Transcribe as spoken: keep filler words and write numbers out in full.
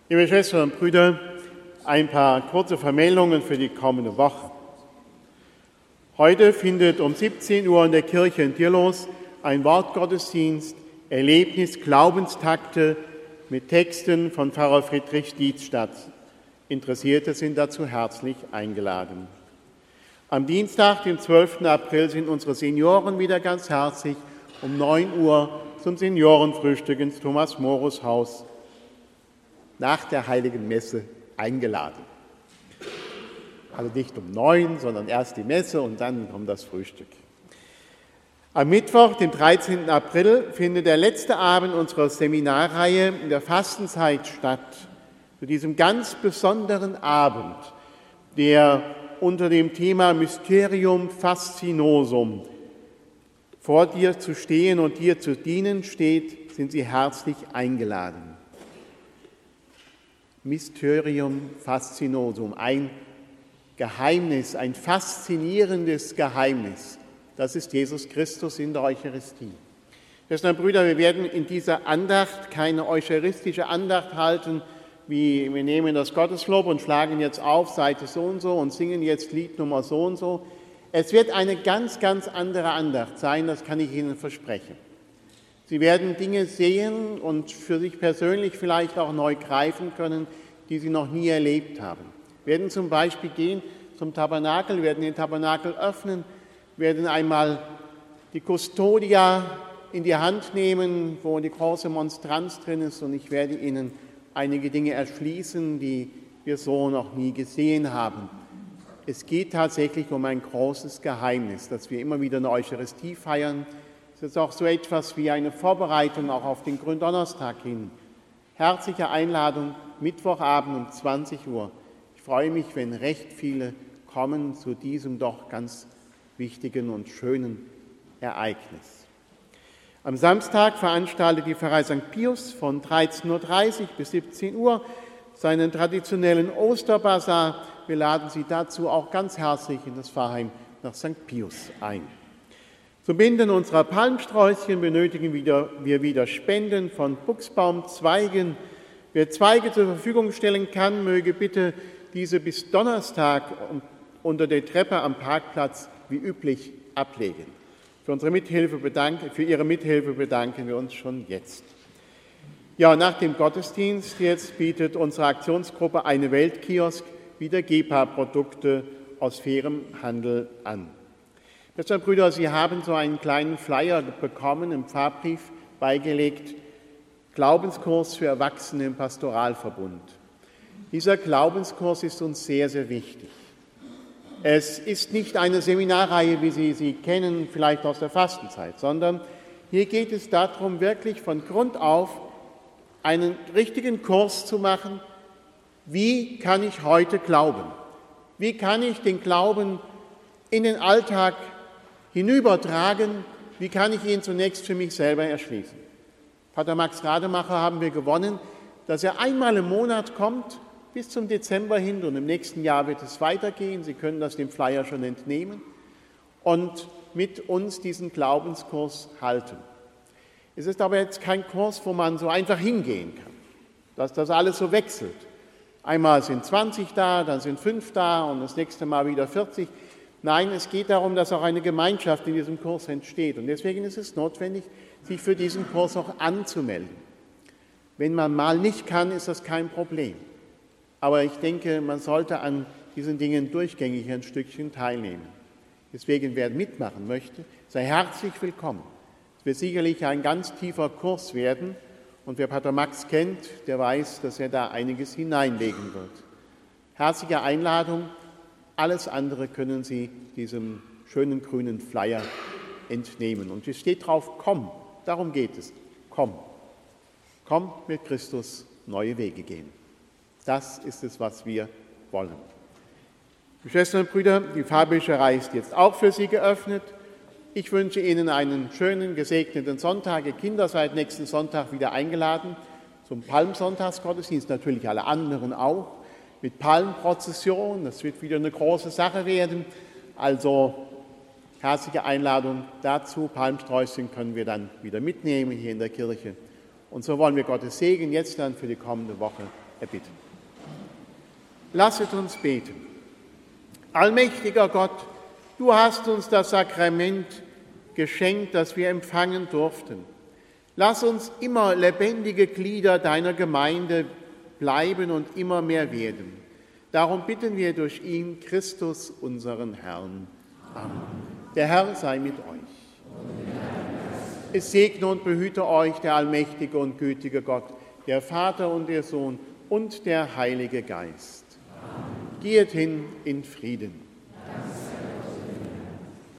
Liebe Schwestern und Brüder, ein paar kurze Vermeldungen für die kommende Woche. Heute findet um siebzehn Uhr in der Kirche in Dirlos ein Wortgottesdienst, Erlebnis, Glaubenstakte mit Texten von Pfarrer Friedrich Dietz statt. Interessierte sind dazu herzlich eingeladen. Am Dienstag, dem zwölften April, sind unsere Senioren wieder ganz herzlich um neun Uhr zum Seniorenfrühstück ins Thomas-Morus-Haus nach der Heiligen Messe eingeladen. Also nicht um neun, sondern erst die Messe und dann kommt das Frühstück. Am Mittwoch, dem dreizehnten April, findet der letzte Abend unserer Seminarreihe in der Fastenzeit statt. Zu diesem ganz besonderen Abend, der unter dem Thema Mysterium Faszinosum vor dir zu stehen und dir zu dienen steht, sind Sie herzlich eingeladen. Mysterium Faszinosum, ein Geheimnis, ein faszinierendes Geheimnis. Das ist Jesus Christus in der Eucharistie. Schwestern und Brüder, wir werden in dieser Andacht keine eucharistische Andacht halten, wie wir nehmen das Gotteslob und schlagen jetzt auf Seite so und so und singen jetzt Liednummer so und so. Es wird eine ganz, ganz andere Andacht sein, das kann ich Ihnen versprechen. Sie werden Dinge sehen und für sich persönlich vielleicht auch neu greifen können, die Sie noch nie erlebt haben. Wir werden zum Beispiel gehen zum Tabernakel, werden den Tabernakel öffnen, werden einmal die Custodia in die Hand nehmen, wo die große Monstranz drin ist, und ich werde Ihnen einige Dinge erschließen, die wir so noch nie gesehen haben. Es geht tatsächlich um ein großes Geheimnis, dass wir immer wieder eine Eucharistie feiern. Es ist auch so etwas wie eine Vorbereitung auch auf den Gründonnerstag hin. Herzliche Einladung, Mittwochabend um zwanzig Uhr. Ich freue mich, wenn recht viele kommen zu diesem doch ganz wichtigen und schönen Ereignis. Am Samstag veranstaltet die Pfarrei Sankt Pius von dreizehn Uhr dreißig bis siebzehn Uhr seinen traditionellen Osterbasar. Wir laden Sie dazu auch ganz herzlich in das Pfarrheim nach Sankt Pius ein. Zum Binden unserer Palmsträußchen benötigen wir wieder Spenden von Buchsbaumzweigen. Wer Zweige zur Verfügung stellen kann, möge bitte diese bis Donnerstag unter der Treppe am Parkplatz wie üblich ablegen. Für, unsere Mithilfe bedanken, für Ihre Mithilfe bedanken wir uns schon jetzt. Ja, nach dem Gottesdienst jetzt bietet unsere Aktionsgruppe Eine Weltkiosk wieder Gepa-Produkte aus fairem Handel an. Schwestern und Brüder, Sie haben so einen kleinen Flyer bekommen, im Pfarrbrief beigelegt, Glaubenskurs für Erwachsene im Pastoralverbund. Dieser Glaubenskurs ist uns sehr, sehr wichtig. Es ist nicht eine Seminarreihe, wie Sie sie kennen, vielleicht aus der Fastenzeit, sondern hier geht es darum, wirklich von Grund auf einen richtigen Kurs zu machen. Wie kann ich heute glauben? Wie kann ich den Glauben in den Alltag hinübertragen? Wie kann ich ihn zunächst für mich selber erschließen? Pater Max Rademacher haben wir gewonnen, dass er einmal im Monat kommt, bis zum Dezember hin, und im nächsten Jahr wird es weitergehen. Sie können das dem Flyer schon entnehmen und mit uns diesen Glaubenskurs halten. Es ist aber jetzt kein Kurs, wo man so einfach hingehen kann, dass das alles so wechselt. Einmal sind zwanzig da, dann sind fünf da und das nächste Mal wieder vierzig. Nein, es geht darum, dass auch eine Gemeinschaft in diesem Kurs entsteht. Und deswegen ist es notwendig, sich für diesen Kurs auch anzumelden. Wenn man mal nicht kann, ist das kein Problem. Aber ich denke, man sollte an diesen Dingen durchgängig ein Stückchen teilnehmen. Deswegen, wer mitmachen möchte, sei herzlich willkommen. Es wird sicherlich ein ganz tiefer Kurs werden. Und wer Pater Max kennt, der weiß, dass er da einiges hineinlegen wird. Herzliche Einladung. Alles andere können Sie diesem schönen grünen Flyer entnehmen. Und es steht drauf, komm. Darum geht es. Komm. Komm mit Christus neue Wege gehen. Das ist es, was wir wollen. Liebe Schwestern und Brüder, die Pfarrbücherei ist jetzt auch für Sie geöffnet. Ich wünsche Ihnen einen schönen, gesegneten Sonntag. Ihr Kinder seid nächsten Sonntag wieder eingeladen zum Palmsonntagsgottesdienst, natürlich alle anderen auch, mit Palmprozession. Das wird wieder eine große Sache werden. Also herzliche Einladung dazu. Palmsträußchen können wir dann wieder mitnehmen hier in der Kirche. Und so wollen wir Gottes Segen jetzt dann für die kommende Woche erbitten. Lasset uns beten. Allmächtiger Gott, du hast uns das Sakrament geschenkt, das wir empfangen durften. Lass uns immer lebendige Glieder deiner Gemeinde bleiben und immer mehr werden. Darum bitten wir durch ihn, Christus, unseren Herrn. Amen. Der Herr sei mit euch. Es segne und behüte euch der allmächtige und gütige Gott, der Vater und der Sohn und der Heilige Geist. Amen. Geht hin in Frieden.